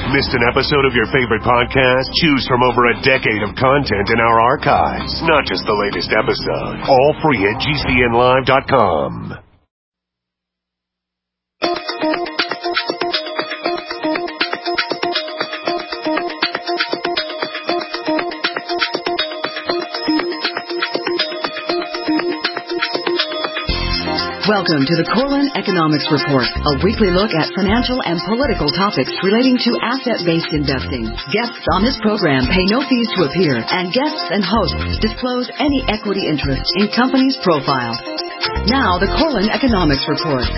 Missed an episode of your favorite podcast? Choose from over a decade of content in our archives. Not just the latest episode. All free at GCNlive.com. Welcome to the Corlin Economics Report, a weekly look at financial and political topics relating to asset-based investing. Guests on this program pay no fees to appear, and guests and hosts disclose any equity interest in company's profile. Now, the Corlin Economics Report.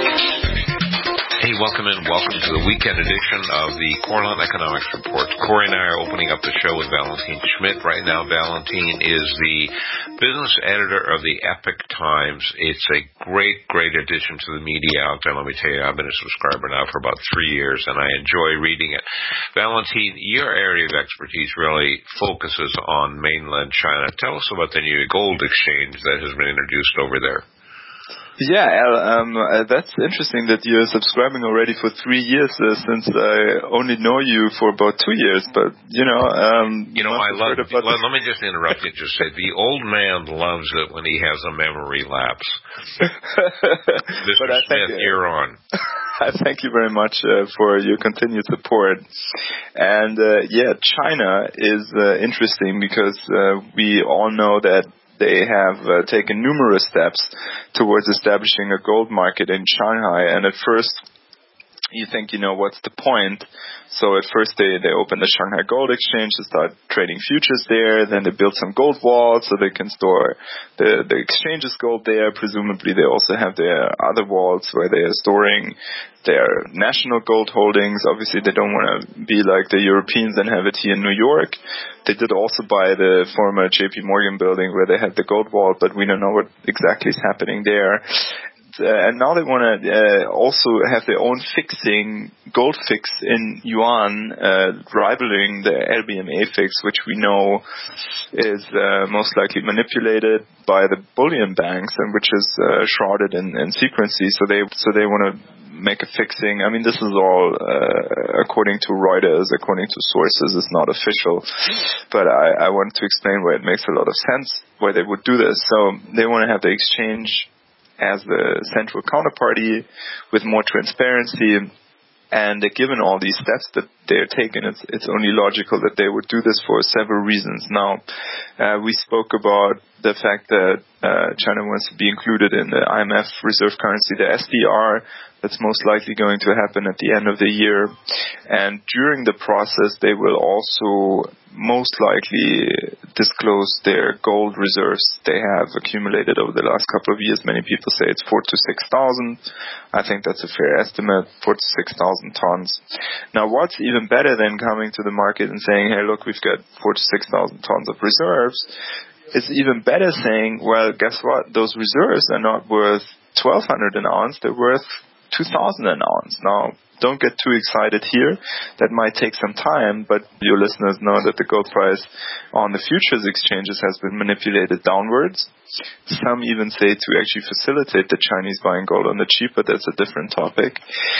Hey, welcome to the weekend edition of the Corlin Economics Report. Corey and I are opening up the show with Valentin Schmidt. Right now, Valentin is the business editor of the Epoch Times. It's a great addition to the media out there. Let me tell you, I've been a subscriber now for about 3 years, and I enjoy reading it. Valentin, your area of expertise really focuses on mainland China. Tell us about the new gold exchange that has been introduced over there. Yeah, Al, that's interesting that you're subscribing already for 3 years since I only know you for about 2 years. But, I love it. Well, let me just interrupt you and just say the old man loves it when he has a memory lapse. Mr. Smith, you're on. I thank you very much for your continued support. And, China is interesting because we all know that they have taken numerous steps towards establishing a gold market in Shanghai. And at first, you think, what's the point? So at first they opened the Shanghai Gold Exchange to start trading futures there. Then they built some gold vaults so they can store the exchange's gold there. Presumably they also have their other vaults where they are storing their national gold holdings. Obviously they don't want to be like the Europeans and have it here in New York. They did also buy the former JP Morgan building where they had the gold vault, but we don't know what exactly is happening there. And now they want to also have their own gold fix in yuan, rivaling the LBMA fix, which we know is most likely manipulated by the bullion banks and which is shrouded in secrecy. So they want to make a fixing. I mean, this is all according to Reuters, according to sources. It's not official, but I want to explain why it makes a lot of sense why they would do this. So they want to have the exchange as the central counterparty with more transparency. And given all these steps that they're taking, it's only logical that they would do this for several reasons. Now, we spoke about the fact that China wants to be included in the IMF reserve currency, the SDR. That's most likely going to happen at the end of the year. And during the process, they will also most likely disclose their gold reserves they have accumulated over the last couple of years. Many people say it's 4,000 to 6,000. I think that's a fair estimate, 4,000 to 6,000 tons. Now, what's even better than coming to the market and saying, hey, look, we've got 4,000 to 6,000 tons of reserves. It's even better saying, well, guess what? Those reserves are not worth 1,200 an ounce. They're worth 2,000 an ounce. Now, don't get too excited here. That might take some time, but your listeners know that the gold price on the futures exchanges has been manipulated downwards. Some even say to actually facilitate the Chinese buying gold on the cheap, but that's a different topic.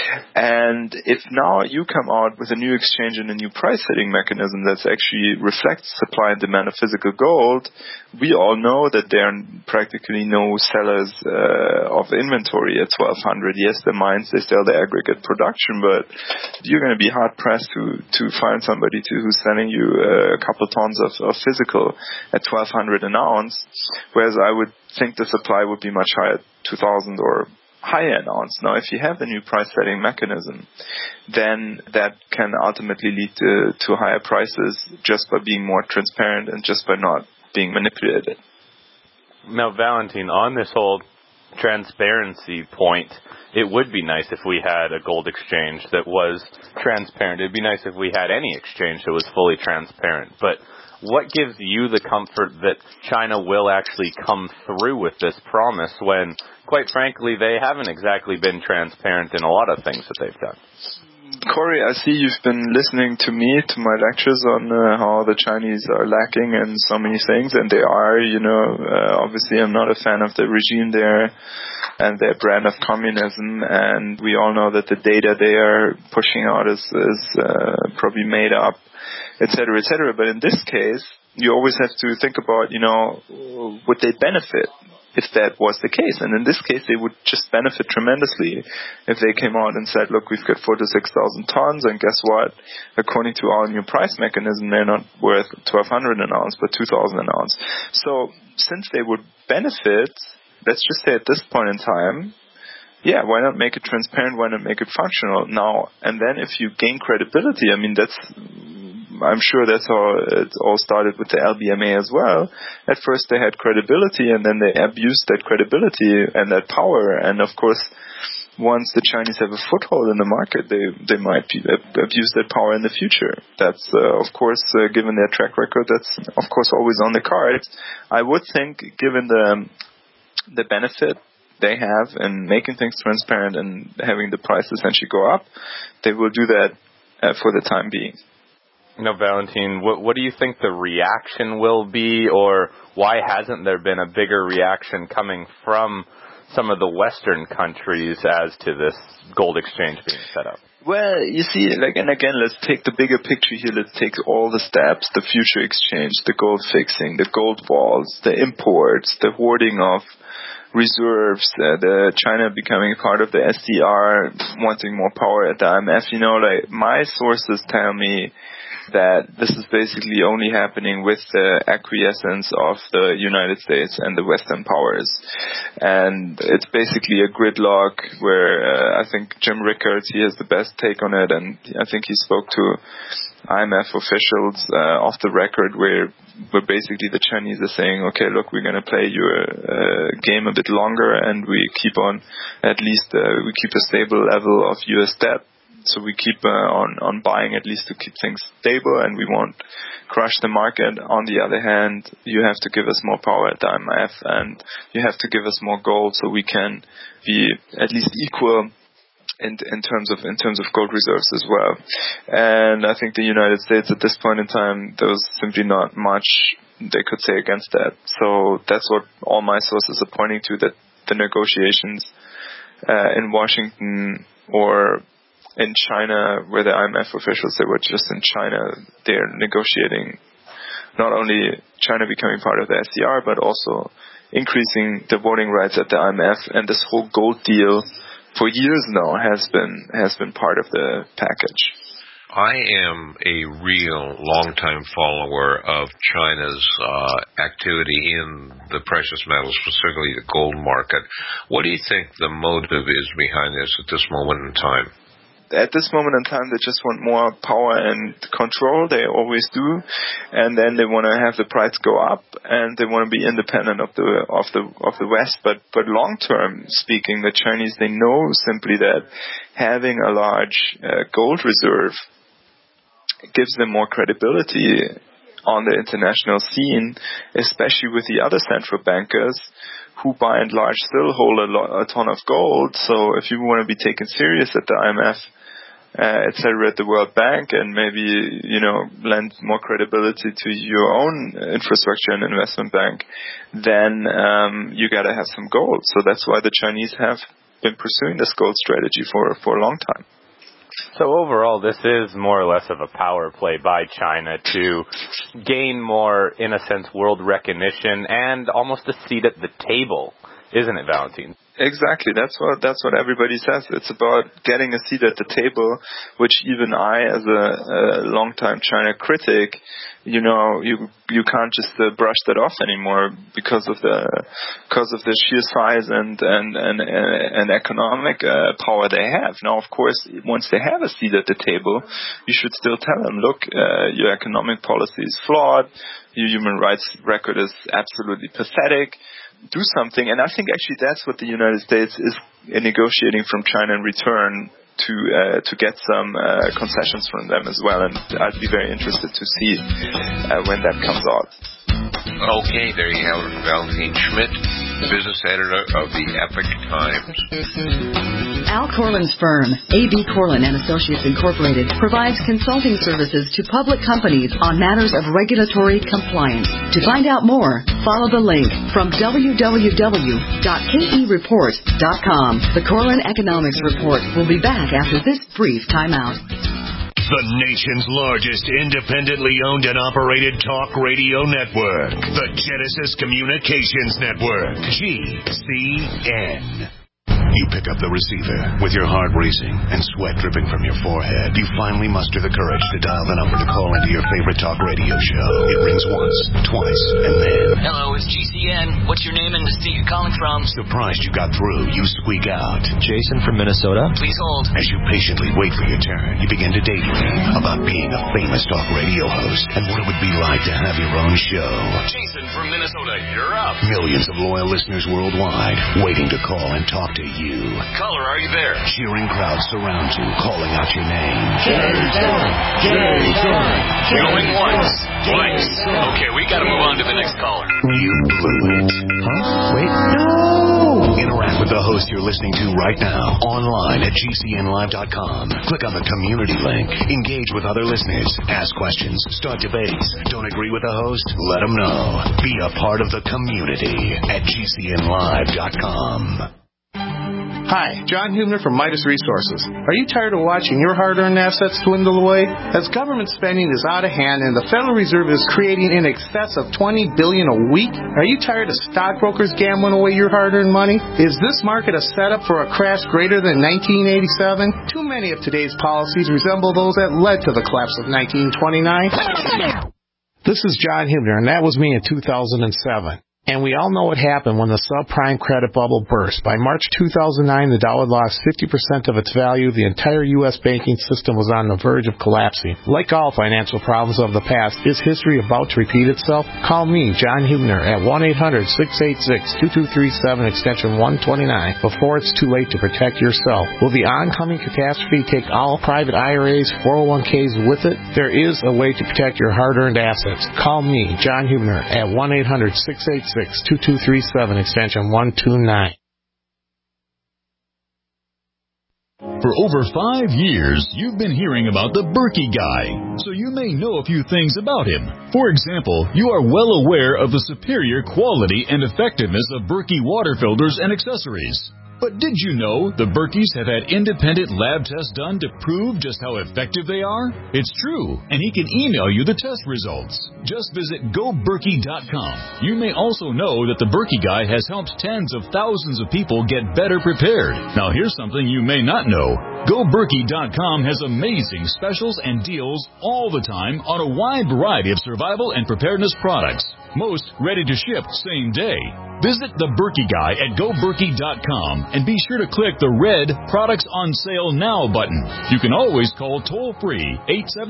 And if now you come out with a new exchange and a new price setting mechanism that actually reflects supply and demand of physical gold, we all know that there are practically no sellers of inventory at 1,200. Yes, the mines, they sell the aggregate production, but you're going to be hard pressed to find somebody who's selling you a couple tons of physical at 1,200 an ounce, whereas I would think the supply would be much higher, 2,000 or higher an ounce. Now, if you have the new price setting mechanism, then that can ultimately lead to higher prices just by being more transparent and just by not being manipulated. Now, Valentin, on this whole transparency point, it would be nice if we had a gold exchange that was transparent. It'd be nice if we had any exchange that was fully transparent. But what gives you the comfort that China will actually come through with this promise when, quite frankly, they haven't exactly been transparent in a lot of things that they've done? Corey, I see you've been listening to me, to my lectures on how the Chinese are lacking in so many things, and they are, obviously I'm not a fan of the regime there. and their brand of communism, and we all know that the data they are pushing out is probably made up, etc., etc. But in this case, you always have to think about, would they benefit if that was the case? And in this case, they would just benefit tremendously if they came out and said, look, we've got 4,000 to 6,000 tons, and guess what? According to our new price mechanism, they're not worth 1,200 an ounce, but 2,000 an ounce. So since they would benefit, let's just say at this point in time, why not make it transparent? Why not make it functional now? And then if you gain credibility, I'm sure that's how it all started with the LBMA as well. At first they had credibility, and then they abused that credibility and that power. And of course, once the Chinese have a foothold in the market, they might abuse that power in the future. That's, of course, given their track record, that's, of course, always on the cards. I would think, given the benefit they have in making things transparent and having the price essentially go up, they will do that for the time being. Valentin, what do you think the reaction will be, or why hasn't there been a bigger reaction coming from some of the Western countries as to this gold exchange being set up? Well, you see, and again, let's take the bigger picture here. Let's take all the steps: the future exchange, the gold fixing, the gold walls, the imports, the hoarding of reserves, the China becoming part of the SDR, wanting more power at the IMF. My sources tell me that this is basically only happening with the acquiescence of the United States and the Western powers. And it's basically a gridlock where I think Jim Rickards, he has the best take on it, and I think he spoke to IMF officials off the record where basically the Chinese are saying, okay, look, we're going to play your game a bit longer, and we keep on, at least we keep a stable level of US debt. So we keep on buying at least to keep things stable, and we won't crush the market. On the other hand, you have to give us more power at the IMF, and you have to give us more gold so we can be at least equal in terms of gold reserves as well. And I think the United States at this point in time, there was simply not much they could say against that. So that's what all my sources are pointing to, that the negotiations in Washington or in China, where the IMF officials, they were just in China, they're negotiating not only China becoming part of the SDR, but also increasing the voting rights at the IMF. And this whole gold deal for years now has been part of the package. I am a real long-time follower of China's activity in the precious metals, particularly the gold market. What do you think the motive is behind this at this moment in time? At this moment in time, they just want more power and control. They always do, and then they want to have the price go up, and they want to be independent of the West. But long term speaking, the Chinese, they know simply that having a large gold reserve gives them more credibility on the international scene, especially with the other central bankers, who by and large still hold a ton of gold. So if you want to be taken serious at the IMF, etc., at the World Bank, and maybe, lend more credibility to your own infrastructure and investment bank, then you got to have some gold. So that's why the Chinese have been pursuing this gold strategy for a long time. So overall, this is more or less of a power play by China to gain more, in a sense, world recognition and almost a seat at the table, isn't it, Valentin? Exactly. That's what everybody says. It's about getting a seat at the table, which even I, as a long-time China critic, you can't just brush that off anymore because of the sheer size and economic power they have. Now, of course, once they have a seat at the table, you should still tell them, look, your economic policy is flawed, your human rights record is absolutely pathetic. Do something. And I think actually that's what the United States is negotiating from China in return, to get some concessions from them as well. And I'd be very interested to see when that comes out. Okay, there you have it, Valentin Schmidt, business editor of the Epoch Times. Al Corlin's firm, A.B. Corlin & Associates Incorporated, provides consulting services to public companies on matters of regulatory compliance. To find out more, follow the link from www.kereport.com. The Corlin Economics Report will be back after this brief timeout. The nation's largest independently owned and operated talk radio network. The Genesis Communications Network. GCN. You pick up the receiver with your heart racing and sweat dripping from your forehead. You finally muster the courage to dial the number to call into your favorite talk radio show. It rings once, twice, and then... Hello, it's GCN. What's your name and the state you're calling from? Surprised you got through, you squeak out. Jason from Minnesota. Please hold. As you patiently wait for your turn, you begin to daydream about being a famous talk radio host and what it would be like to have your own show. Jason from Minnesota, you're up. Millions of loyal listeners worldwide waiting to call and talk to you. Caller, are you there? Cheering crowds surround you, calling out your name. Jason! Going once, twice. Okay, we gotta move on to the next caller. You blew it. Huh? Wait, no! Interact with the host you're listening to right now, online at GCNlive.com. Click on the community link. Engage with other listeners. Ask questions. Start debates. Don't agree with the host? Let them know. Be a part of the community at GCNlive.com. Hi, John Hubner from Midas Resources. Are you tired of watching your hard-earned assets dwindle away? As government spending is out of hand and the Federal Reserve is creating in excess of $20 billion a week, are you tired of stockbrokers gambling away your hard-earned money? Is this market a setup for a crash greater than 1987? Too many of today's policies resemble those that led to the collapse of 1929. This is John Hubner, and that was me in 2007. And we all know what happened when the subprime credit bubble burst. By March 2009, the dollar lost 50% of its value. The entire U.S. banking system was on the verge of collapsing. Like all financial problems of the past, is history about to repeat itself? Call me, John Hubner, at 1-800-686-2237, extension 129, before it's too late to protect yourself. Will the oncoming catastrophe take all private IRAs, 401ks with it? There is a way to protect your hard-earned assets. Call me, John Hubner, at 1-800-686-2237, extension 129. For over 5 years, you've been hearing about the Berkey guy, so you may know a few things about him. For example, you are well aware of the superior quality and effectiveness of Berkey water filters and accessories. But did you know the Berkeys have had independent lab tests done to prove just how effective they are? It's true, and he can email you the test results. Just visit GoBerkey.com. You may also know that the Berkey Guy has helped tens of thousands of people get better prepared. Now here's something you may not know. GoBerkey.com has amazing specials and deals all the time on a wide variety of survival and preparedness products. Most ready to ship same day. Visit the Berkey Guy at GoBerkey.com and be sure to click the red Products on Sale Now button. You can always call toll-free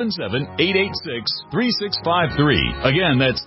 877-886-3653. Again, that's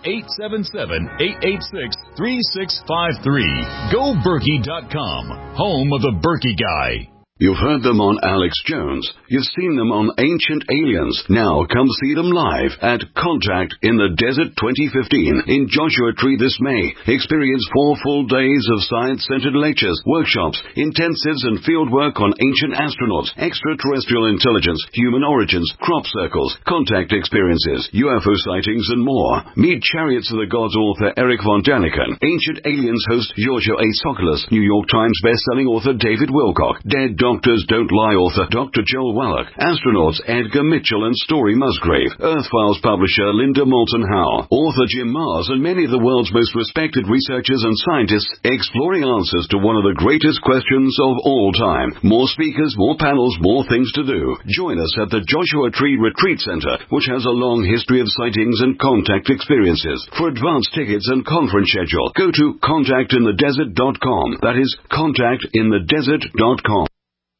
877-886-3653. GoBerkey.com, home of the Berkey Guy. You've heard them on Alex Jones. You've seen them on Ancient Aliens. Now come see them live at Contact in the Desert 2015 in Joshua Tree this May. Experience 4 full days of science-centered lectures, workshops, intensives, and fieldwork on ancient astronauts, extraterrestrial intelligence, human origins, crop circles, contact experiences, UFO sightings, and more. Meet Chariots of the Gods author Eric von Daniken, Ancient Aliens host Giorgio A. Tsoukalos, New York Times best-selling author David Wilcock, Dead Doctors Don't Lie author Dr. Joel Wallach, astronauts Edgar Mitchell and Story Musgrave, Earth Files publisher Linda Moulton Howe, author Jim Mars, and many of the world's most respected researchers and scientists exploring answers to one of the greatest questions of all time. More speakers, more panels, more things to do. Join us at the Joshua Tree Retreat Center, which has a long history of sightings and contact experiences. For advance tickets and conference schedule, go to contactinthedesert.com. That is contactinthedesert.com.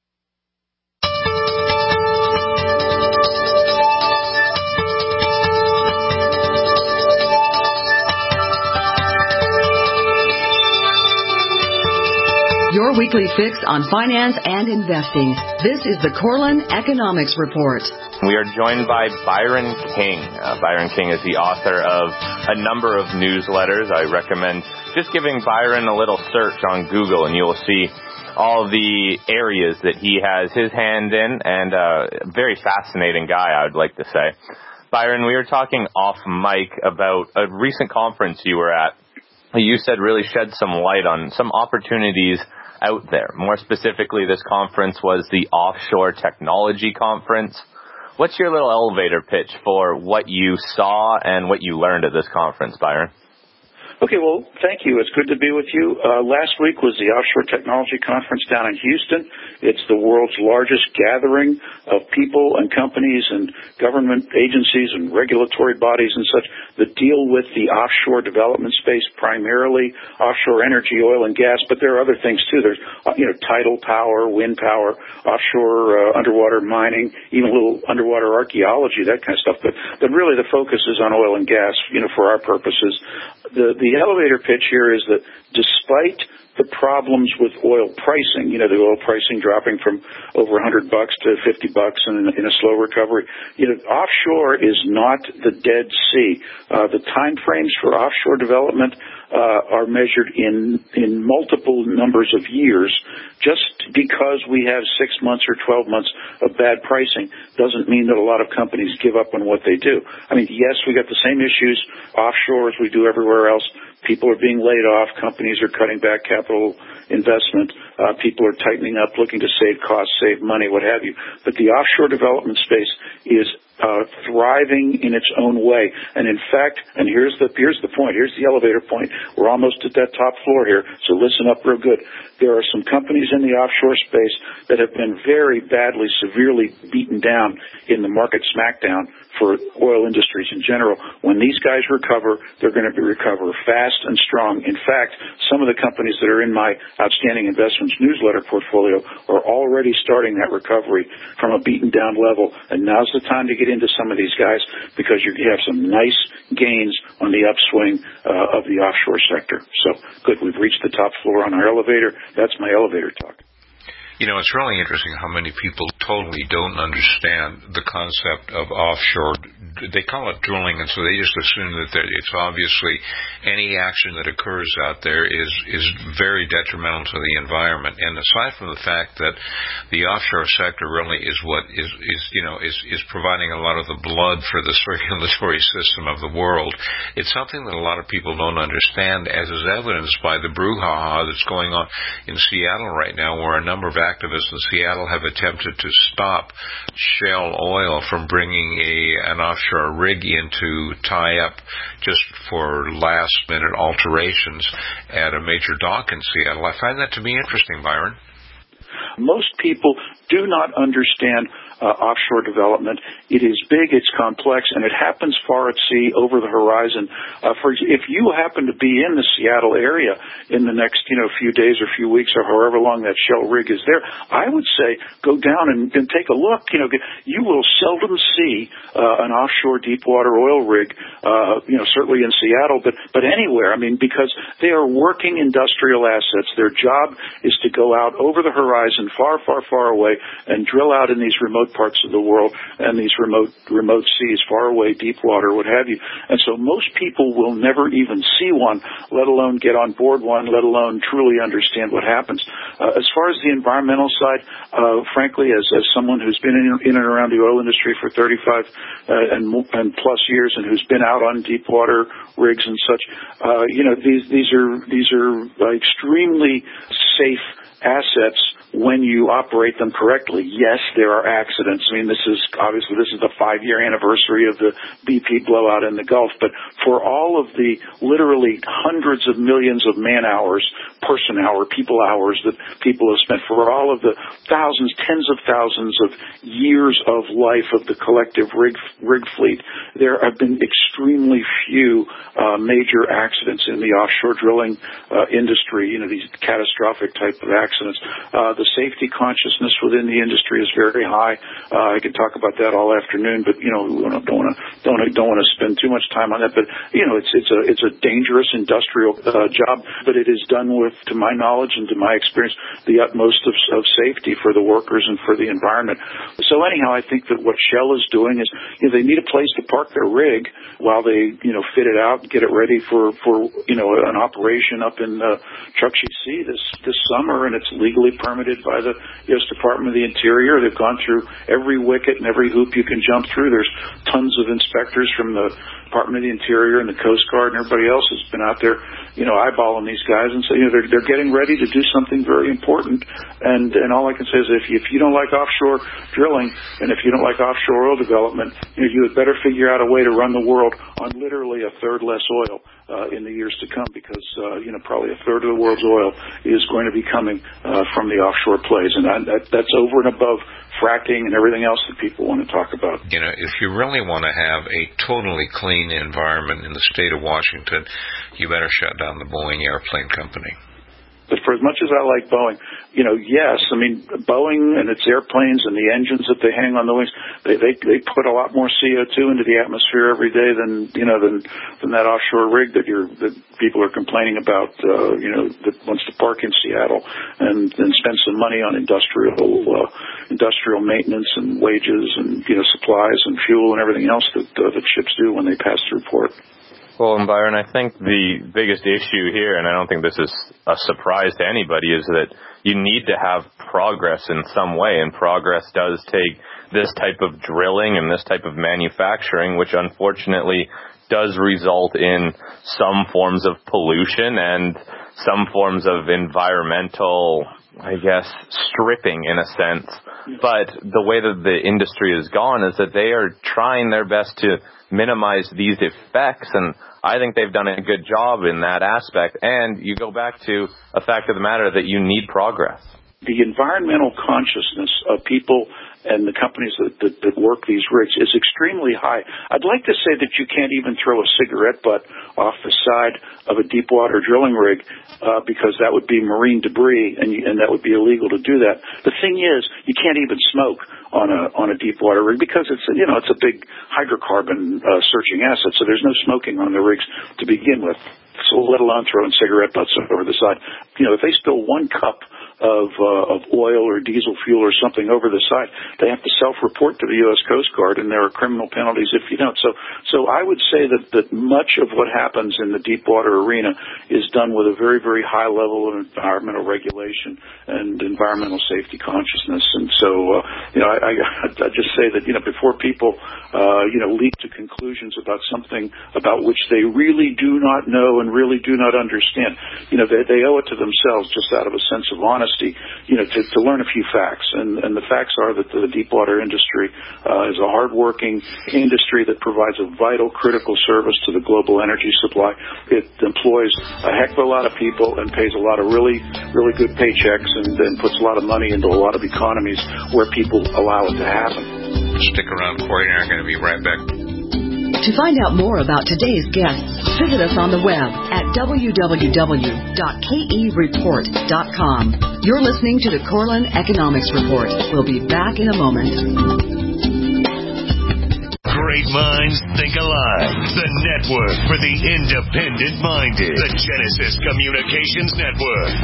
Your weekly fix on finance and investing. This is the Corlin Economics Report. We are joined by Byron King. Byron King is the author of a number of newsletters. I recommend just giving Byron a little search on Google, and you will see all the areas that he has his hand in, and a very fascinating guy, I would like to say. Byron, we were talking off mic about a recent conference you were at. You said really shed some light on some opportunities out there. More specifically, this conference was the Offshore Technology Conference. What's your little elevator pitch for what you saw and what you learned at this conference, Byron? Okay, well, thank you. It's good to be with you. Last week was the Offshore Technology Conference down in Houston. It's the world's largest gathering of people and companies and government agencies and regulatory bodies and such that deal with the offshore development space, primarily offshore energy, oil and gas, but there are other things too. There's, tidal power, wind power, offshore underwater mining, even a little underwater archaeology, that kind of stuff. But really the focus is on oil and gas, for our purposes. The elevator pitch here is that despite the problems with oil pricing, the oil pricing dropping from over $100 to $50 in a slow recovery, offshore is not the Dead Sea. The time frames for offshore development are measured in multiple numbers of years. Just because we have 6 months or 12 months of bad pricing doesn't mean that a lot of companies give up on what they do. I mean, yes, we got the same issues offshore as we do everywhere else. People are being laid off. Companies are cutting back capital investment. People are tightening up, looking to save costs, save money, what have you. But the offshore development space is thriving in its own way. And in fact, and here's the point, here's the elevator point. We're almost at that top floor here, so listen up real good. There are some companies in the offshore space that have been very badly, severely beaten down in the market smackdown for oil industries in general. When these guys recover, they're going to recover fast and strong. In fact, some of the companies that are in my Outstanding Investments newsletter portfolio are already starting that recovery from a beaten down level. And now's the time to get into some of these guys because you have some nice gains on the upswing of the offshore sector. So good, we've reached the top floor on our elevator. That's my elevator talk. It's really interesting how many people totally don't understand the concept of offshore. They call it drilling, and so they just assume that it's obviously any action that occurs out there is very detrimental to the environment. And aside from the fact that the offshore sector really is what is providing a lot of the blood for the circulatory system of the world, it's something that a lot of people don't understand, as is evidenced by the brouhaha that's going on in Seattle right now, where a number of activists in Seattle have attempted to stop Shell Oil from bringing an offshore rig in to tie up just for last-minute alterations at a major dock in Seattle. I find that to be interesting, Byron. Most people do not understand offshore development. It is big, it's complex, and it happens far at sea, over the horizon. If you happen to be in the Seattle area in the next few days or few weeks or however long that Shell rig is there, I would say go down and take a look. You will seldom see an offshore deepwater oil rig, certainly in Seattle, but anywhere. I mean, because they are working industrial assets. Their job is to go out over the horizon, far, far, far away, and drill out in these remote parts of the world and these remote seas, far away, deep water, what have you. And so most people will never even see one, let alone get on board one, let alone truly understand what happens. As far as the environmental side, frankly, as someone who's been in and around the oil industry for 35 and plus years, and who's been out on deep water rigs and such, these are extremely safe assets when you operate them correctly. Yes, there are accidents. I mean, this is the 5-year anniversary of the BP blowout in the Gulf, but for all of the literally hundreds of millions of man hours, person hour, people hours that people have spent, for all of the thousands, tens of thousands of years of life of the collective rig fleet, there have been extremely few major accidents in the offshore drilling industry, these catastrophic type of accidents. The safety consciousness within the industry is very high. I could talk about that all afternoon, but don't want to spend too much time on that. But it's a dangerous industrial job, but it is done with, to my knowledge and to my experience, the utmost of safety for the workers and for the environment. So anyhow, I think that what Shell is doing is they need a place to park their rig while they fit it out out and get it ready for an operation up in Chukchi Sea this summer, and it's legally permitted by the U.S. Department of the Interior. They've gone through every wicket and every hoop you can jump through. There's tons of inspectors from the Department of the Interior and the Coast Guard and everybody else has been out there, eyeballing these guys and say, they're getting ready to do something very important. And all I can say is if you don't like offshore drilling and if you don't like offshore oil development, you had better figure out a way to run the world on literally a third less oil in the years to come, because probably a third of the world's oil is going to be coming from the offshore plays, and that's over and above fracking and everything else that people want to talk about. If you really want to have a totally clean environment in the state of Washington, you better shut down the Boeing Airplane Company. But for as much as I like Boeing, yes, I mean, Boeing and its airplanes and the engines that they hang on the wings, they put a lot more CO2 into the atmosphere every day than that offshore rig that people are complaining about, that wants to park in Seattle and spend some money on industrial maintenance and wages and, supplies and fuel and everything else that ships do when they pass through port. Well, and Byron, I think the biggest issue here, and I don't think this is a surprise to anybody, is that you need to have progress in some way, and progress does take this type of drilling and this type of manufacturing, which unfortunately does result in some forms of pollution and some forms of environmental, stripping in a sense. But the way that the industry has gone is that they are trying their best to minimize these effects, and I think they've done a good job in that aspect. And you go back to a fact of the matter that you need progress. The environmental consciousness of people and the companies that work these rigs is extremely high. I'd like to say that you can't even throw a cigarette butt off the side of a deep water drilling rig because that would be marine debris and that would be illegal to do that. The thing is, you can't even smoke on a deep water rig because it's a big hydrocarbon searching asset, so there's no smoking on the rigs to begin with. So let alone throwing cigarette butts over the side. If they spill 1 cup of oil or diesel fuel or something over the side, they have to self-report to the U.S. Coast Guard, and there are criminal penalties if you don't. So I would say that much of what happens in the deep water arena is done with a very, very high level of environmental regulation and environmental safety consciousness. And so, I just say that, before people, leap to conclusions about something about which they really do not know and really do not understand, they owe it to themselves, just out of a sense of honesty, to learn a few facts. And the facts are that the deep water industry is a hard-working industry that provides a vital, critical service to the global energy supply. It employs a heck of a lot of people and pays a lot of really, really good paychecks and puts a lot of money into a lot of economies where people allow it to happen. Stick around, Corey, and I'm going to be right back. To find out more about today's guests, visit us on the web at www.kereport.com. You're listening to the Corlin Economics Report. We'll be back in a moment. Great minds think alike. The network for the independent-minded. The Genesis Communications Network.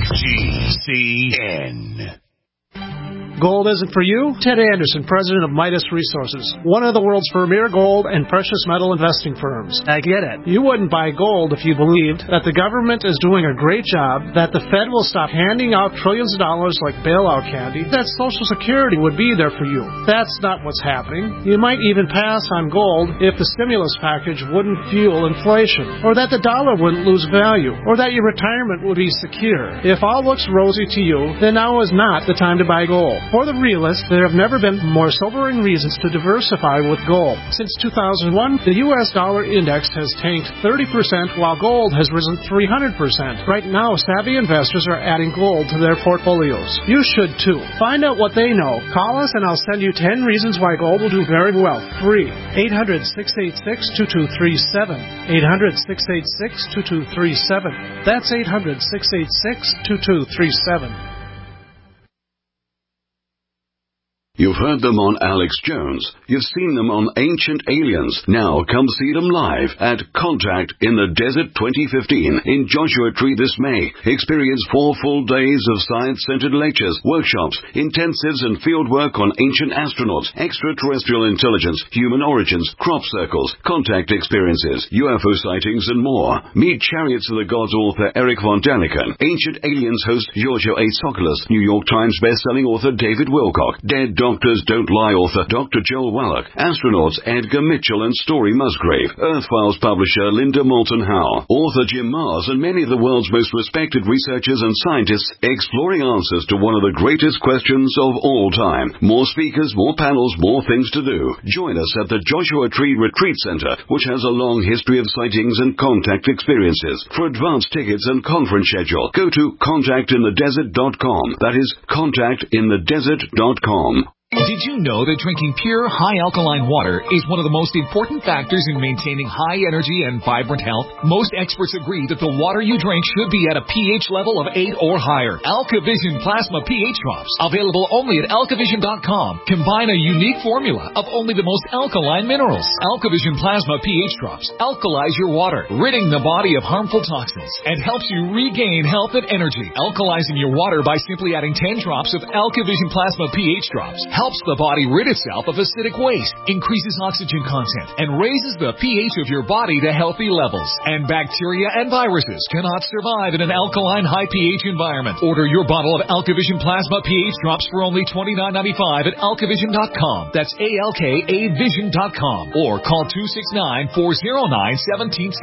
GCN. Gold isn't for you? Ted Anderson, president of Midas Resources, one of the world's premier gold and precious metal investing firms. I get it. You wouldn't buy gold if you believed that the government is doing a great job, that the Fed will stop handing out trillions of dollars like bailout candy, that Social Security would be there for you. That's not what's happening. You might even pass on gold if the stimulus package wouldn't fuel inflation, or that the dollar wouldn't lose value, or that your retirement would be secure. If all looks rosy to you, then now is not the time to buy gold. For the realist, there have never been more sobering reasons to diversify with gold. Since 2001, the U.S. dollar index has tanked 30%, while gold has risen 300%. Right now, savvy investors are adding gold to their portfolios. You should too. Find out what they know. Call us and I'll send you 10 reasons why gold will do very well. Free. 800-686-2237. 800-686-2237. That's 800-686-2237. You've heard them on Alex Jones. You've seen them on Ancient Aliens. Now come see them live at Contact in the Desert 2015 in Joshua Tree this May. Experience 4 full days of science-centered lectures, workshops, intensives and field work on ancient astronauts, extraterrestrial intelligence, human origins, crop circles, contact experiences, UFO sightings and more. Meet Chariots of the Gods author Eric von Daniken, Ancient Aliens host Giorgio A. Tsoukalos, New York Times best-selling author David Wilcock, Dead Doctors Don't Lie author Dr. Joel Wallach, astronauts Edgar Mitchell and Story Musgrave, Earth Files publisher Linda Moulton Howe, author Jim Mars, and many of the world's most respected researchers and scientists exploring answers to one of the greatest questions of all time. More speakers, more panels, more things to do. Join us at the Joshua Tree Retreat Center, which has a long history of sightings and contact experiences. For advance tickets and conference schedule, go to contactinthedesert.com. That is contactinthedesert.com. Did you know that drinking pure, high-alkaline water is one of the most important factors in maintaining high energy and vibrant health? Most experts agree that the water you drink should be at a pH level of 8 or higher. AlkaVision Plasma pH Drops, available only at alkavision.com, combine a unique formula of only the most alkaline minerals. AlkaVision Plasma pH Drops alkalize your water, ridding the body of harmful toxins, and helps you regain health and energy. Alkalizing your water by simply adding 10 drops of AlkaVision Plasma pH Drops helps the body rid itself of acidic waste, increases oxygen content, and raises the pH of your body to healthy levels. And bacteria and viruses cannot survive in an alkaline high pH environment. Order your bottle of AlkaVision Plasma pH Drops for only $29.95 at alkavision.com. That's ALKAvision.com. Or call 269-409-1776.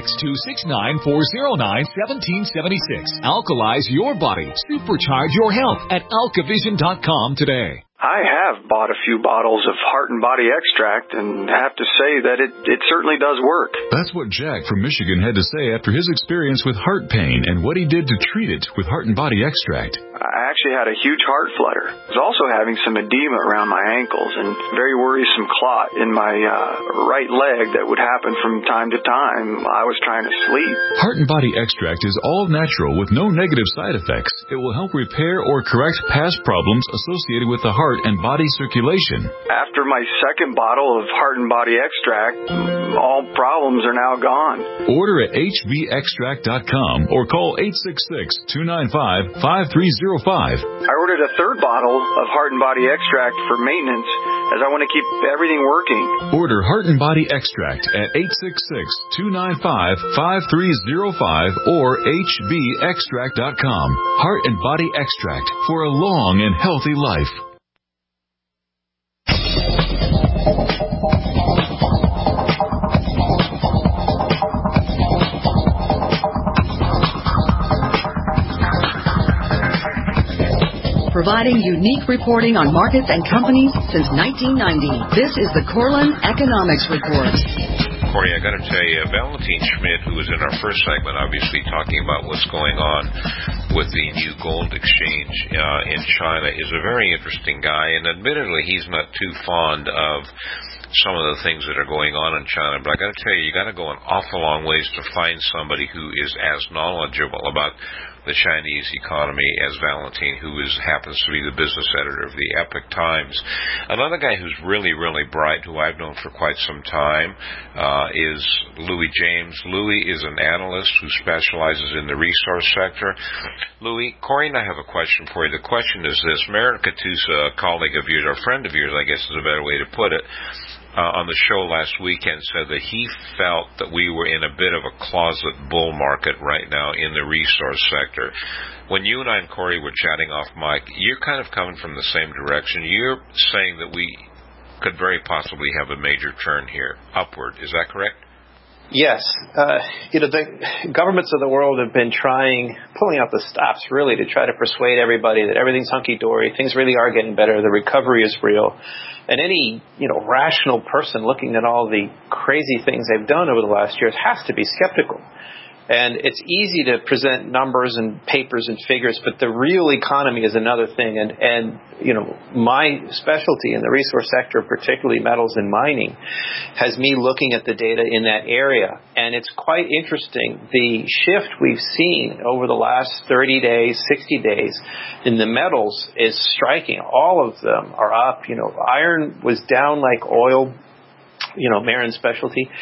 269-409-1776. Alkalize your body. Supercharge your health at alkavision.com today. I have bought a few bottles of Heart and Body Extract and have to say that it certainly does work. That's what Jack from Michigan had to say after his experience with heart pain and what he did to treat it with Heart and Body Extract. I actually had a huge heart flutter. I was also having some edema around my ankles and very worrisome clot in my right leg that would happen from time to time while I was trying to sleep. Heart and Body Extract is all natural with no negative side effects. It will help repair or correct past problems associated with the heart and body circulation. After my second bottle of Heart and Body Extract, all problems are now gone. Order at hvextract.com or call 866-295-5305. I ordered a third bottle of Heart and Body Extract for maintenance as I want to keep everything working. Order Heart and Body Extract at 866-295-5305 or hvextract.com. Heart and Body Extract for a long and healthy life. Providing unique reporting on markets and companies since 1990. This is the Corlin Economics Report. Corey, I got to tell you, Valentine Schmidt, who was in our first segment, obviously talking about what's going on with the new gold exchange in China, is a very interesting guy, and admittedly, he's not too fond of some of the things that are going on in China. But I got to tell you, you got to go an awful long ways to find somebody who is as knowledgeable about the Chinese economy as Valentine, who happens to be the business editor of the Epoch Times. Another guy who's really, really bright, who I've known for quite some time, is Louis James. Louis is an analyst who specializes in the resource sector. Louis, Corey and I have a question for you. The question is this. Merritt Katusa, a colleague of yours, or a friend of yours, I guess is a better way to put it, on the show last weekend said that he felt that we were in a bit of a closet bull market right now in the resource sector. When you and I and Corey were chatting off mic, you're kind of coming from the same direction. You're saying that we could very possibly have a major turn here, upward. Is that correct? Yes. The governments of the world have been pulling out the stops, really, to try to persuade everybody that everything's hunky-dory, things really are getting better, the recovery is real. And any, rational person looking at all the crazy things they've done over the last years has to be skeptical. And it's easy to present numbers and papers and figures, but the real economy is another thing. And my specialty in the resource sector, particularly metals and mining, has me looking at the data in that area. And it's quite interesting. The shift we've seen over the last 30 days, 60 days in the metals is striking. All of them are up. Iron was down like oil, Marin's specialty.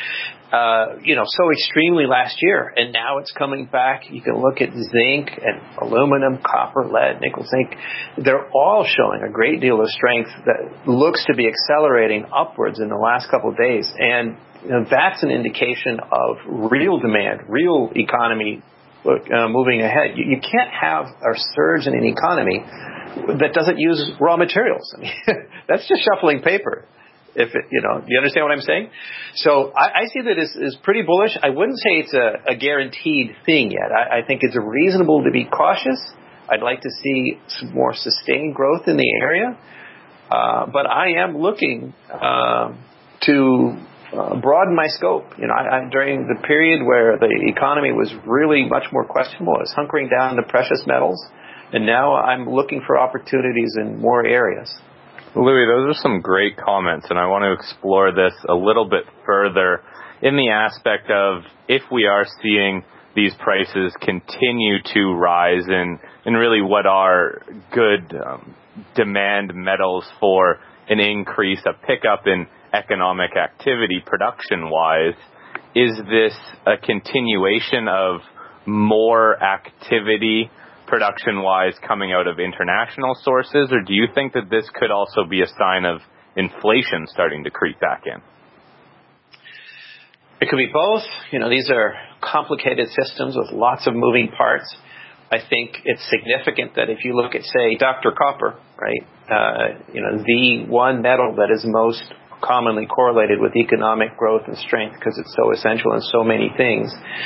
So extremely last year, and now it's coming back. You can look at zinc and aluminum, copper, lead, nickel, zinc. They're all showing a great deal of strength that looks to be accelerating upwards in the last couple of days. And that's an indication of real demand, real economy moving ahead. You can't have a surge in an economy that doesn't use raw materials. I mean, that's just shuffling paper. You understand what I'm saying? So I see that as pretty bullish. I wouldn't say it's a guaranteed thing yet. I think it's reasonable to be cautious. I'd like to see some more sustained growth in the area. But I am looking to broaden my scope. During the period where the economy was really much more questionable, I was hunkering down the precious metals. And now I'm looking for opportunities in more areas. Louis, those are some great comments, and I want to explore this a little bit further in the aspect of if we are seeing these prices continue to rise and really what are good demand metals for an increase, a pickup in economic activity production-wise, is this a continuation of more activity production-wise coming out of international sources, or do you think that this could also be a sign of inflation starting to creep back in? It could be both. These are complicated systems with lots of moving parts. I think it's significant that if you look at, say, Dr. Copper, right, the one metal that is most commonly correlated with economic growth and strength because it's so essential in so many things.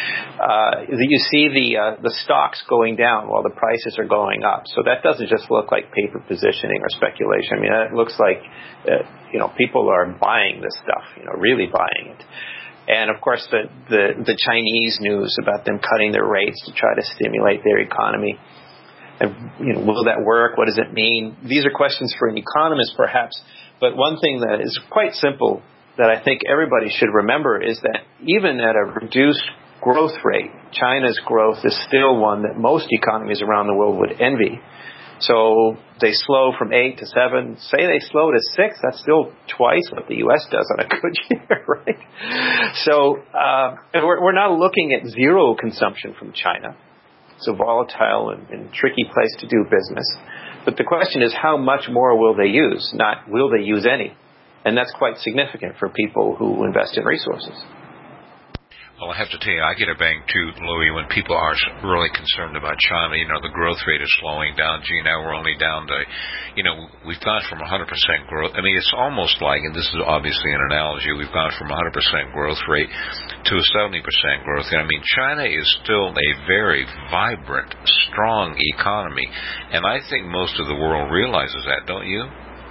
You see the stocks going down while the prices are going up. So that doesn't just look like paper positioning or speculation. I mean, it looks like people are buying this stuff, really buying it. And of course, the Chinese news about them cutting their rates to try to stimulate their economy. And will that work? What does it mean? These are questions for an economist, perhaps. But one thing that is quite simple that I think everybody should remember is that even at a reduced growth rate, China's growth is still one that most economies around the world would envy. So they slow from 8 to 7. Say they slow to 6, that's still twice what the U.S. does on a good year, right? So we're not looking at zero consumption from China. It's a volatile and tricky place to do business. But the question is, how much more will they use? Not will they use any? And that's quite significant for people who invest in resources. Well, I have to tell you, I get a bang too, Louis, when people are really concerned about China. The growth rate is slowing down. Gee, now we're only down to, we've gone from 100% growth. I mean, it's almost like, and this is obviously an analogy, we've gone from 100% growth rate to a 70% growth rate. I mean, China is still a very vibrant, strong economy. And I think most of the world realizes that, don't you?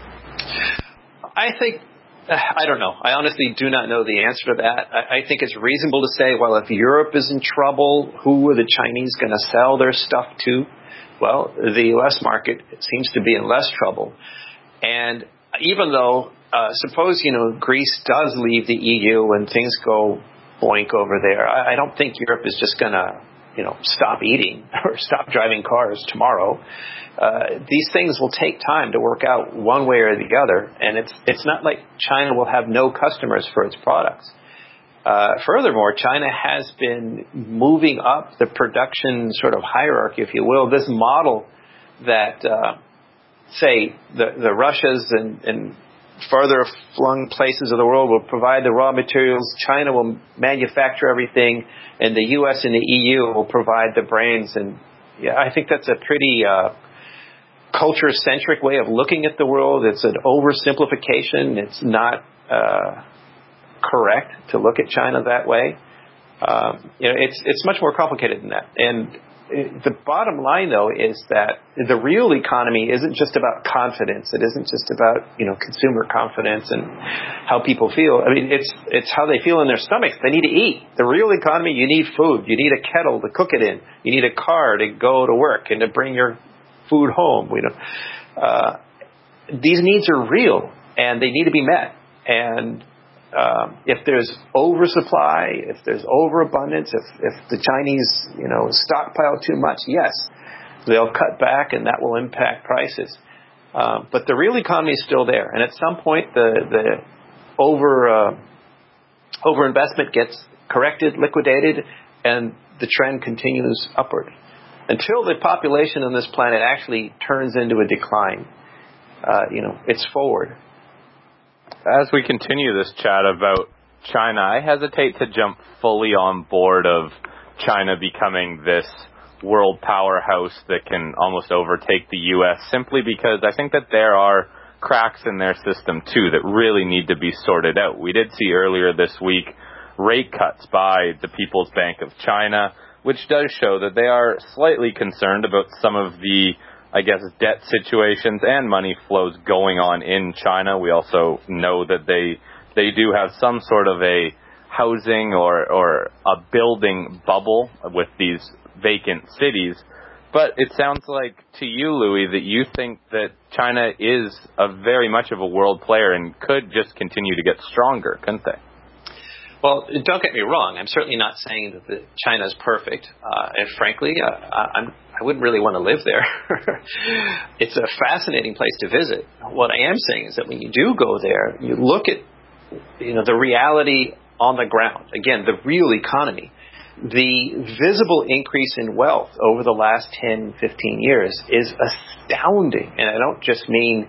I don't know. I honestly do not know the answer to that. I think it's reasonable to say, well, if Europe is in trouble, who are the Chinese going to sell their stuff to? Well, the U.S. market seems to be in less trouble. And even though, suppose, Greece does leave the EU and things go boink over there, I don't think Europe is just going to, stop eating or stop driving cars tomorrow. These things will take time to work out one way or the other, and it's not like China will have no customers for its products. Furthermore, China has been moving up the production sort of hierarchy, if you will. This model that, say, the Russias and further flung places of the world will provide the raw materials, China will manufacture everything, and the U.S. and the EU will provide the brains. And yeah, I think that's a pretty culture-centric way of looking at the world. It's an oversimplification. It's not correct to look at China that way. It's much more complicated than that. And the bottom line, though, is that the real economy isn't just about confidence. It isn't just about, consumer confidence and how people feel. I mean, it's how they feel in their stomachs. They need to eat. The real economy, you need food. You need a kettle to cook it in. You need a car to go to work and to bring your food home. These needs are real, and they need to be met. And if there's oversupply, if there's overabundance, if the Chinese, stockpile too much, yes, they'll cut back, and that will impact prices. But the real economy is still there, and at some point, the overinvestment gets corrected, liquidated, and the trend continues upward until the population on this planet actually turns into a decline. It's forward. As we continue this chat about China, I hesitate to jump fully on board of China becoming this world powerhouse that can almost overtake the U.S. simply because I think that there are cracks in their system, too, that really need to be sorted out. We did see earlier this week rate cuts by the People's Bank of China, which does show that they are slightly concerned about some of the debt situations and money flows going on in China. We also know that they do have some sort of a housing or a building bubble with these vacant cities. But it sounds like to you, Louis, that you think that China is very much of a world player and could just continue to get stronger, couldn't they? Well, don't get me wrong. I'm certainly not saying that China is perfect. And frankly, I wouldn't really want to live there. It's a fascinating place to visit. What I am saying is that when you do go there, you look at, the reality on the ground. Again, the real economy. The visible increase in wealth over the last 10, 15 years is astounding. And I don't just mean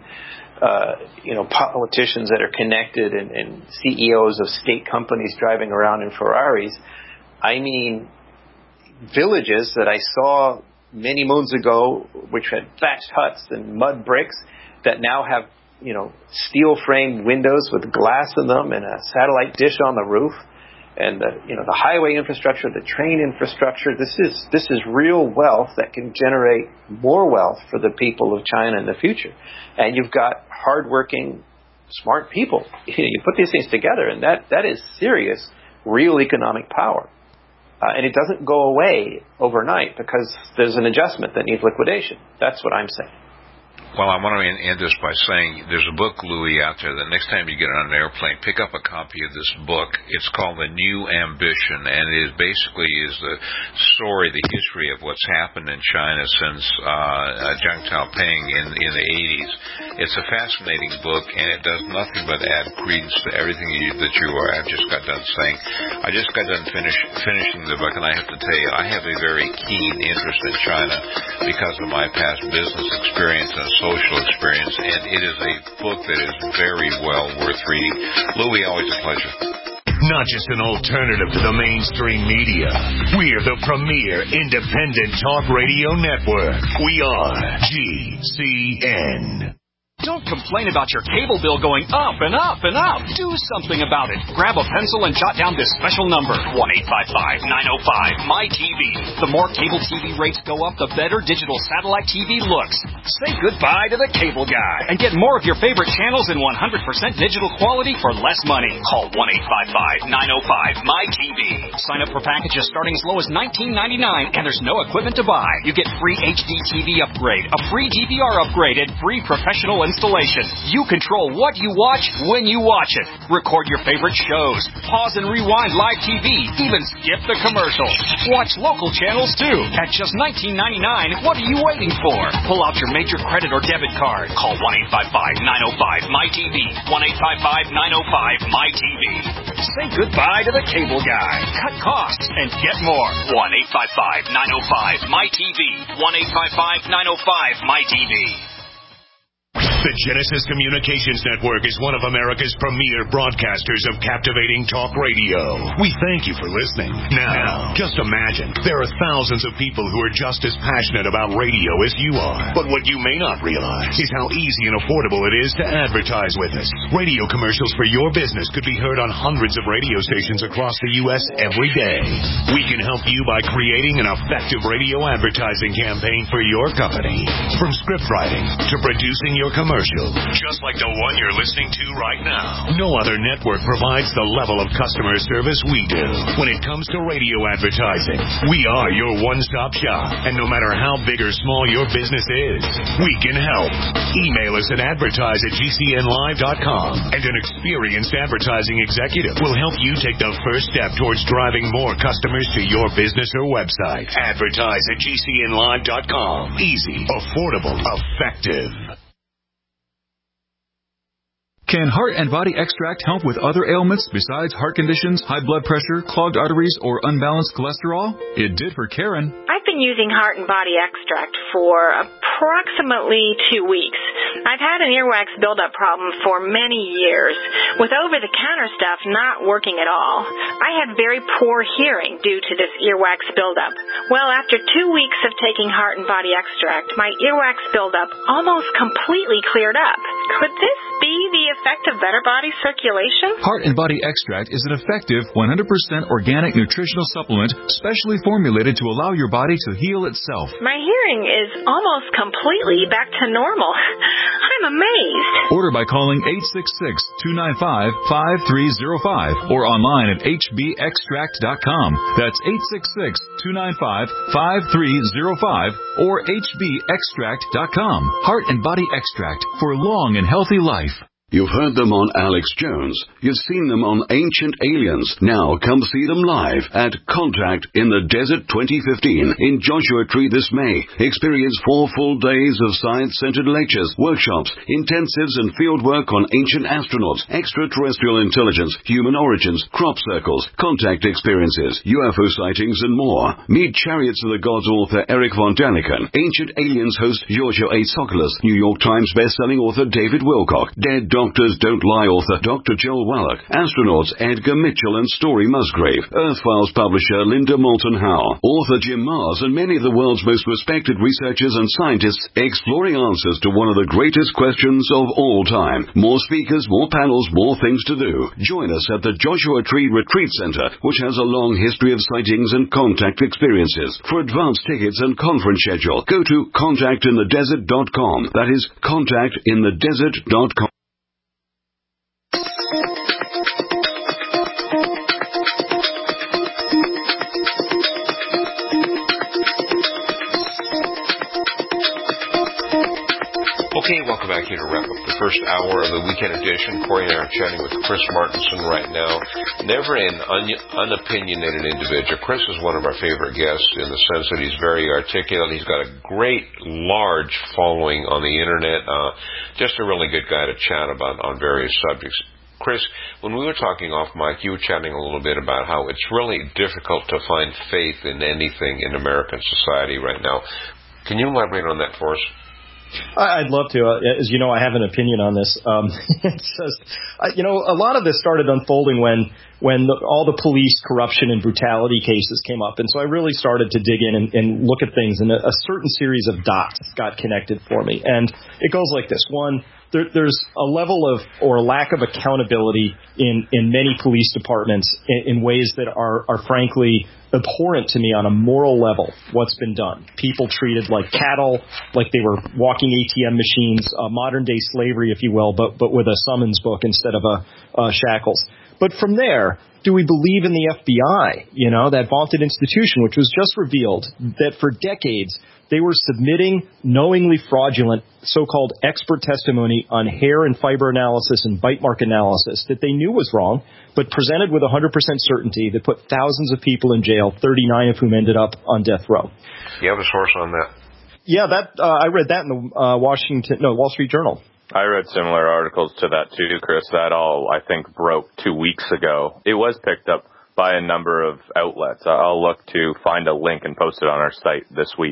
politicians that are connected and CEOs of state companies driving around in Ferraris. I mean villages that I saw many moons ago, which had thatched huts and mud bricks, that now have, steel framed windows with glass in them and a satellite dish on the roof, and the highway infrastructure, the train infrastructure. This is real wealth that can generate more wealth for the people of China in the future. And you've got hardworking, smart people. You put these things together, and that is serious, real economic power. And it doesn't go away overnight because there's an adjustment that needs liquidation. That's what I'm saying. Well, I want to end this by saying there's a book, Louis, out there that next time you get on an airplane, pick up a copy of this book. It's called The New Ambition, and it basically is the story, the history of what's happened in China since Deng Xiaoping in the 80s. It's a fascinating book, and it does nothing but add credence to everything that you have just got done saying. I just got done finishing the book, and I have to tell you, I have a very keen interest in China because of my past business experience and social experience, and it is a book that is very well worth reading. Louis, always a pleasure. Not just an alternative to the mainstream media. We're the premier independent talk radio network. We are GCN. Don't complain about your cable bill going up and up and up. Do something about it. Grab a pencil and jot down this special number, 1-855-905-MY-TV. The more cable TV rates go up, the better digital satellite TV looks. Say goodbye to the cable guy and get more of your favorite channels in 100% digital quality for less money. Call 1-855-905-MY-TV. Sign up for packages starting as low as $19.99, and there's no equipment to buy. You get free HD TV upgrade, a free DVR upgrade, and free professional installation. You control what you watch when you watch it. Record your favorite shows. Pause and rewind live TV. Even skip the commercials. Watch local channels too. At just $19.99, what are you waiting for? Pull out your major credit or debit card. Call 1-855-905-MY-TV. 1-855-905-MY-TV. Say goodbye to the cable guy. Cut costs and get more. 1-855-905-MY-TV. 1-855-905-MY-TV. The Genesis Communications Network is one of America's premier broadcasters of captivating talk radio. We thank you for listening. Now, just imagine, there are thousands of people who are just as passionate about radio as you are. But what you may not realize is how easy and affordable it is to advertise with us. Radio commercials for your business could be heard on hundreds of radio stations across the U.S. every day. We can help you by creating an effective radio advertising campaign for your company. From script writing to producing your commercial, just like the one you're listening to right now. No other network provides the level of customer service we do. When it comes to radio advertising, we are your one-stop shop. And no matter how big or small your business is, we can help. Email us at advertise@gcnlive.com, and an experienced advertising executive will help you take the first step towards driving more customers to your business or website. Advertise@gcnlive.com. Easy, affordable, effective. Can Heart and Body Extract help with other ailments besides heart conditions, high blood pressure, clogged arteries, or unbalanced cholesterol? It did for Karen. I've been using Heart and Body Extract for approximately 2 weeks. I've had an earwax buildup problem for many years, with over-the-counter stuff not working at all. I had very poor hearing due to this earwax buildup. Well, after 2 weeks of taking Heart and Body Extract, my earwax buildup almost completely cleared up. Could this be the effect of better body circulation? Heart and Body Extract is an effective 100% organic nutritional supplement specially formulated to allow your body to heal itself. My hearing is almost completely back to normal. I'm amazed. Order by calling 866-295-5305 or online at hbextract.com. That's 866-295-5305 or hbextract.com. Heart and Body Extract for long and healthy life. You've heard them on Alex Jones. You've seen them on Ancient Aliens. Now come see them live at Contact in the Desert 2015 in Joshua Tree this May. Experience 4 full days of science-centered lectures, workshops, intensives, and fieldwork on ancient astronauts, extraterrestrial intelligence, human origins, crop circles, contact experiences, UFO sightings, and more. Meet Chariots of the Gods author Eric von Daniken, Ancient Aliens host Giorgio A. Tsoukalos, New York Times bestselling author David Wilcock, Dead Doctors Don't Lie author Dr. Joel Wallach, astronauts Edgar Mitchell and Story Musgrave, Earth Files publisher Linda Moulton Howe, author Jim Mars, and many of the world's most respected researchers and scientists exploring answers to one of the greatest questions of all time. More speakers, more panels, more things to do. Join us at the Joshua Tree Retreat Center, which has a long history of sightings and contact experiences. For advance tickets and conference schedule, go to contactinthedesert.com. That is contactinthedesert.com. Okay, welcome back here to wrap up the first hour of the weekend edition. Corey and I are chatting with Chris Martenson right now. Never an unopinionated individual. Chris is one of our favorite guests in the sense that he's very articulate. He's got a great, large following on the Internet. Just a really good guy to chat about on various subjects. Chris, when we were talking off mic, you were chatting a little bit about how it's really difficult to find faith in anything in American society right now. Can you elaborate on that for us? I'd love to. As you know, I have an opinion on this. It's just, a lot of this started unfolding when all the police corruption and brutality cases came up. And so I really started to dig in and look at things, and a certain series of dots got connected for me. And it goes like this. One, there's a level of, or lack of accountability in many police departments in ways that are frankly abhorrent to me on a moral level. What's been done. People treated like cattle, like they were walking ATM machines, modern day slavery, if you will, but with a summons book instead of shackles. But from there, do we believe in the FBI, that vaunted institution, which was just revealed that for decades they were submitting knowingly fraudulent so-called expert testimony on hair and fiber analysis and bite mark analysis that they knew was wrong, but presented with 100% certainty that put thousands of people in jail, 39 of whom ended up on death row. You have a source on that? Yeah, I read that in the Wall Street Journal. I read similar articles to that too, Chris. That all, I think, broke 2 weeks ago. It was picked up by a number of outlets. I'll look to find a link and post it on our site this week.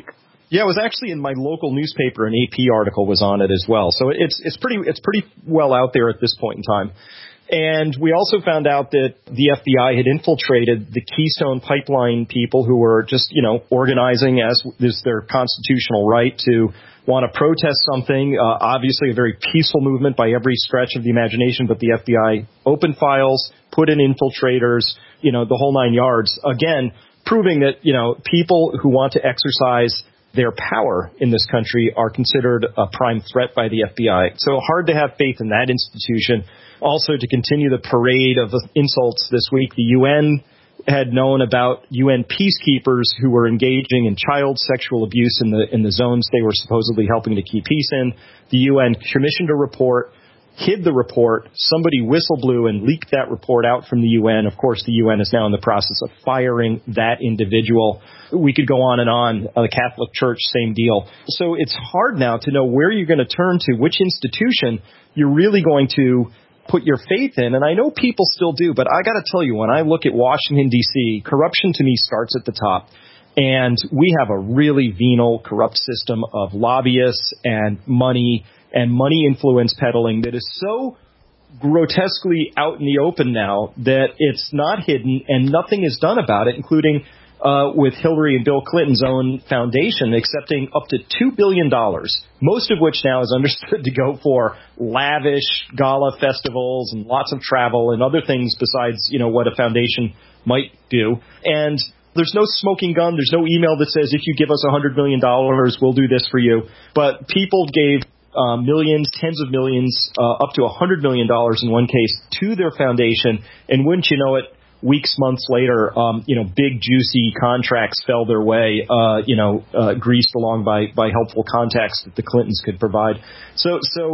Yeah, it was actually in my local newspaper. An AP article was on it as well. So it's pretty well out there at this point in time. And we also found out that the FBI had infiltrated the Keystone Pipeline people who were just, organizing as is their constitutional right to want to protest something. Obviously a very peaceful movement by every stretch of the imagination, but the FBI opened files, put in infiltrators, the whole 9 yards. Again, proving that, people who want to exercise their power in this country are considered a prime threat by the FBI. So hard to have faith in that institution. Also, to continue the parade of insults this week, the UN had known about UN peacekeepers who were engaging in child sexual abuse in the zones they were supposedly helping to keep peace in. The UN commissioned a report, hid the report. Somebody whistleblew and leaked that report out from the UN. Of course, the UN is now in the process of firing that individual. We could go on and on. The Catholic Church, same deal. So it's hard now to know where you're going to turn to, which institution you're really going to put your faith in. And I know people still do, but I got to tell you, when I look at Washington, D.C., corruption to me starts at the top. And we have a really venal, corrupt system of lobbyists and money influence peddling that is so grotesquely out in the open now that it's not hidden and nothing is done about it, including with Hillary and Bill Clinton's own foundation accepting up to $2 billion, most of which now is understood to go for lavish gala festivals and lots of travel and other things besides, what a foundation might do. And there's no smoking gun. There's no email that says, if you give us $100 million, we'll do this for you. But people gave millions, tens of millions, up to $100 million in one case to their foundation. And wouldn't you know it, weeks, months later, big juicy contracts fell their way, greased along by helpful contacts that the Clintons could provide. So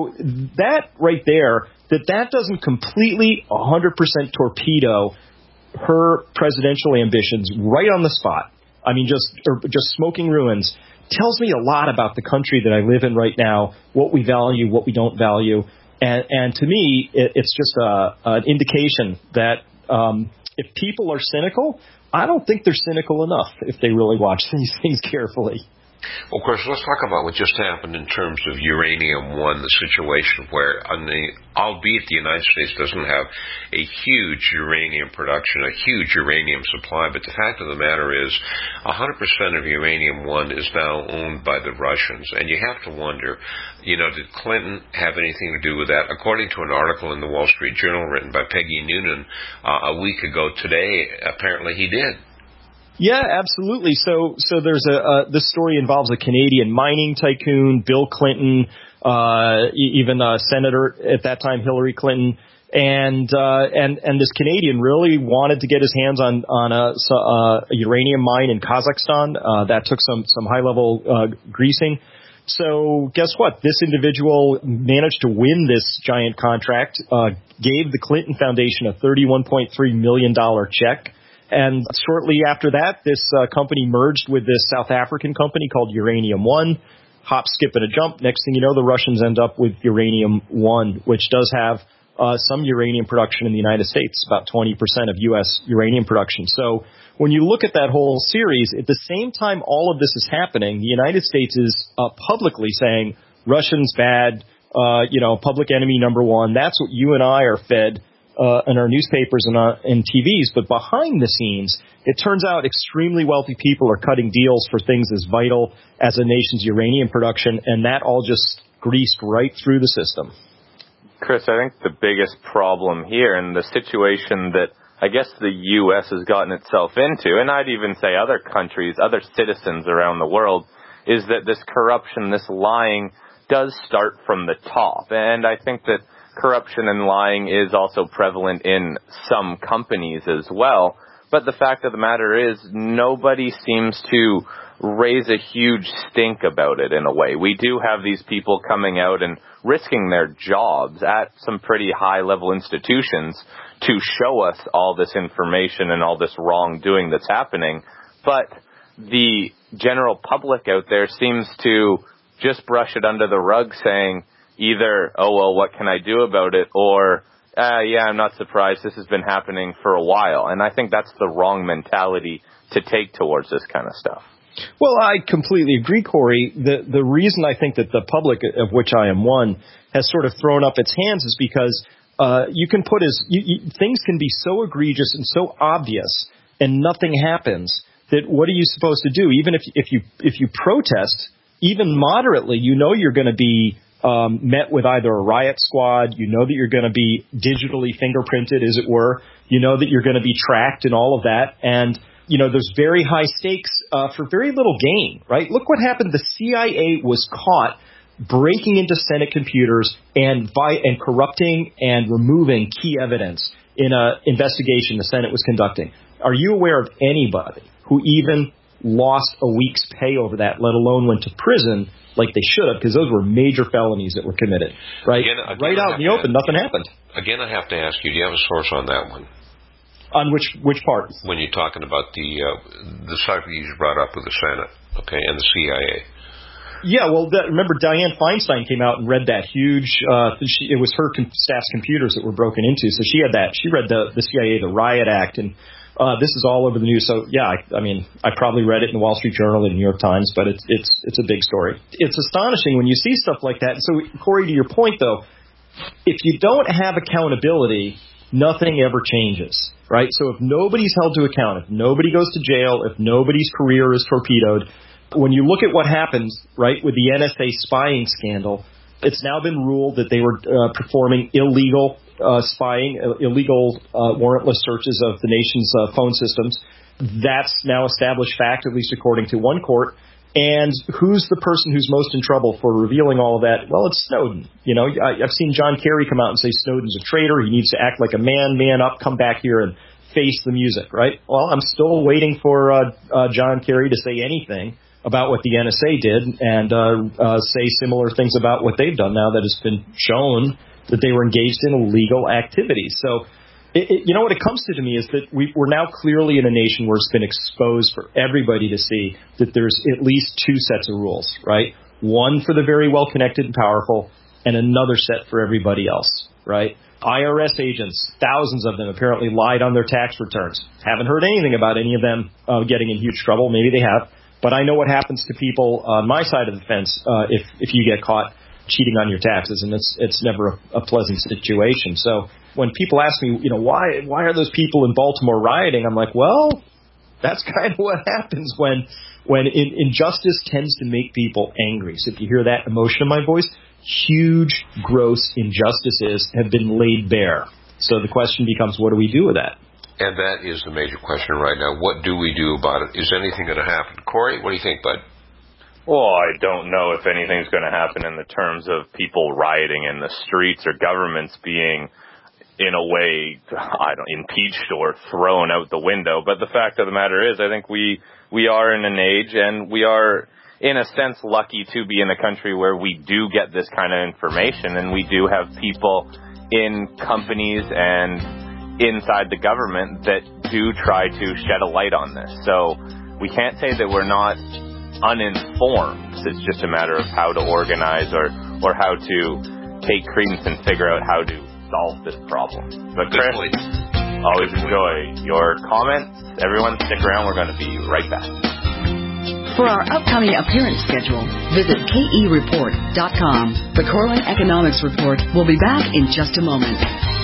that right there, that doesn't completely 100% torpedo her presidential ambitions right on the spot. I mean, just smoking ruins. Tells me a lot about the country that I live in right now, what we value, what we don't value. And to me, it's just an indication that if people are cynical, I don't think they're cynical enough if they really watch these things carefully. Well, of course, let's talk about what just happened in terms of Uranium One, the situation where, albeit the United States doesn't have a huge uranium production, a huge uranium supply, but the fact of the matter is 100% of Uranium One is now owned by the Russians. And you have to wonder, did Clinton have anything to do with that? According to an article in the Wall Street Journal written by Peggy Noonan a week ago today, apparently he did. Yeah, absolutely. So there's this story involves a Canadian mining tycoon, Bill Clinton, even Senator at that time, Hillary Clinton, and this Canadian really wanted to get his hands on a uranium mine in Kazakhstan. That took some high level greasing. So guess what? This individual managed to win this giant contract, gave the Clinton Foundation a $31.3 million check. And shortly after that, this company merged with this South African company called Uranium One. Hop, skip, and a jump. Next thing you know, the Russians end up with Uranium One, which does have some uranium production in the United States, about 20% of U.S. uranium production. So when you look at that whole series, at the same time all of this is happening, the United States is publicly saying Russians bad, public enemy number one. That's what you and I are fed in our newspapers and TVs, but behind the scenes, it turns out extremely wealthy people are cutting deals for things as vital as a nation's uranium production, and that all just greased right through the system. Chris, I think the biggest problem here, and the situation that I guess the U.S. has gotten itself into, and I'd even say other countries, other citizens around the world, is that this corruption, this lying, does start from the top. And I think that corruption and lying is also prevalent in some companies as well. But the fact of the matter is, nobody seems to raise a huge stink about it in a way. We do have these people coming out and risking their jobs at some pretty high-level institutions to show us all this information and all this wrongdoing that's happening. But the general public out there seems to just brush it under the rug, saying either, oh, well, what can I do about it? Or, yeah, I'm not surprised. This has been happening for a while. And I think that's the wrong mentality to take towards this kind of stuff. Well, I completely agree, Corey. The reason I think that the public, of which I am one, has sort of thrown up its hands is because you can put things can be so egregious and so obvious, and nothing happens. That what are you supposed to do? Even if you protest, even moderately, you know you're going to be met with either a riot squad. You know that you're going to be digitally fingerprinted, as it were. You know that you're going to be tracked and all of that, and there's very high stakes for very little gain, right? Look what happened. The CIA was caught breaking into Senate computers and corrupting and removing key evidence in an investigation the Senate was conducting. Are you aware of anybody who even lost a week's pay over that, let alone went to prison like they should have, because those were major felonies that were committed, right? Again, right out in the open, nothing happened. Again, I have to ask you, do you have a source on that one? On which part? When you're talking about the subject you brought up with the Senate, okay, and the CIA. Yeah, well, remember Dianne Feinstein came out and read that huge. It was her staff's computers that were broken into, so she had that. She read the CIA, the Riot Act, and this is all over the news. So yeah, I probably read it in the Wall Street Journal and the New York Times, but it's a big story. It's astonishing when you see stuff like that. So Corey, to your point though, if you don't have accountability, nothing ever changes. Right? So if nobody's held to account, if nobody goes to jail, if nobody's career is torpedoed, when you look at what happened, right, with the NSA spying scandal, it's now been ruled that they were performing illegal spying, illegal warrantless searches of the nation's phone systems. That's now established fact, at least according to one court. And who's the person who's most in trouble for revealing all of that? Well, it's Snowden. I've seen John Kerry come out and say Snowden's a traitor. He needs to act like a man up, come back here and face the music, right? Well, I'm still waiting for John Kerry to say anything about what the NSA did and say similar things about what they've done now that has been shown that they were engaged in illegal activities. So, what it comes to me is that we're now clearly in a nation where it's been exposed for everybody to see that there's at least two sets of rules, right? One for the very well-connected and powerful, and another set for everybody else, right? IRS agents, thousands of them apparently lied on their tax returns. Haven't heard anything about any of them getting in huge trouble. Maybe they have. But I know what happens to people on my side of the fence if you get caught cheating on your taxes, and it's never a pleasant situation. So when people ask me, why are those people in Baltimore rioting? I'm like, well, that's kind of what happens when injustice tends to make people angry. So if you hear that emotion in my voice, huge, gross injustices have been laid bare. So the question becomes, what do we do with that? And that is the major question right now. What do we do about it? Is anything going to happen? Corey, what do you think, bud? Well, I don't know if anything's going to happen in the terms of people rioting in the streets or governments being, in a way, impeached or thrown out the window. But the fact of the matter is, I think we are in an age, and we are, in a sense, lucky to be in a country where we do get this kind of information, and we do have people in companies and inside the government that do try to shed a light on this. So we can't say that we're not uninformed. It's just a matter of how to organize or how to take credence and figure out how to solve this problem. But Chris, always enjoy your comments. Everyone stick around. We're going to be right back. For our upcoming appearance schedule, visit KEReport.com. The Corlin Economics Report will be back in just a moment.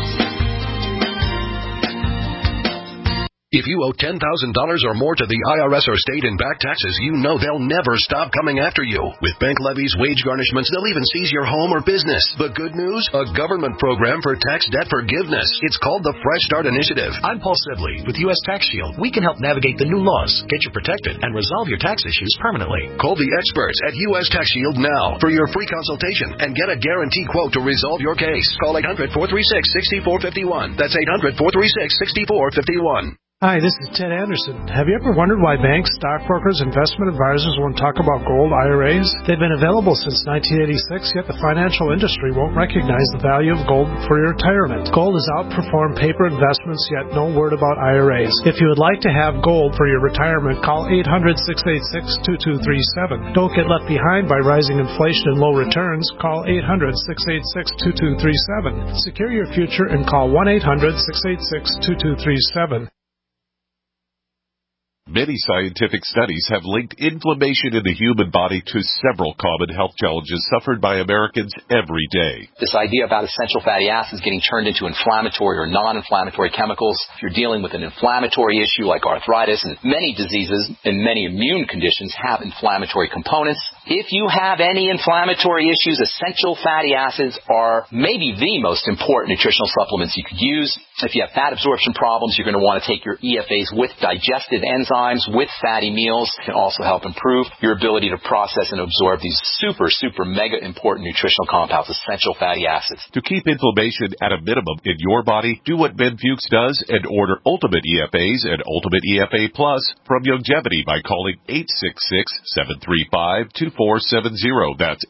If you owe $10,000 or more to the IRS or state in back taxes, you know they'll never stop coming after you. With bank levies, wage garnishments, they'll even seize your home or business. The good news? A government program for tax debt forgiveness. It's called the Fresh Start Initiative. I'm Paul Sibley with U.S. Tax Shield. We can help navigate the new laws, get you protected, and resolve your tax issues permanently. Call the experts at U.S. Tax Shield now for your free consultation and get a guaranteed quote to resolve your case. Call 800-436-6451. That's 800-436-6451. Hi, this is Ted Anderson. Have you ever wondered why banks, stockbrokers, investment advisors won't talk about gold IRAs? They've been available since 1986, yet the financial industry won't recognize the value of gold for your retirement. Gold has outperformed paper investments, yet no word about IRAs. If you would like to have gold for your retirement, call 800-686-2237. Don't get left behind by rising inflation and low returns. Call 800-686-2237. Secure your future and call 1-800-686-2237. Many scientific studies have linked inflammation in the human body to several common health challenges suffered by Americans every day. This idea about essential fatty acids getting turned into inflammatory or non-inflammatory chemicals, if you're dealing with an inflammatory issue like arthritis, and many diseases and many immune conditions have inflammatory components. If you have any inflammatory issues, essential fatty acids are maybe the most important nutritional supplements you could use. If you have fat absorption problems, you're going to want to take your EFAs with digestive enzymes, with fatty meals. It can also help improve your ability to process and absorb these super mega important nutritional compounds, essential fatty acids. To keep inflammation at a minimum in your body, do what Ben Fuchs does and order Ultimate EFAs and Ultimate EFA Plus from Youngevity by calling 866-735-2470. That's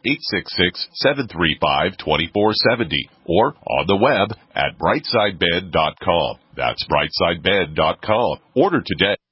866-735-2470. Or on the web at brightsidebed.com. That's brightsidebed.com. Order today.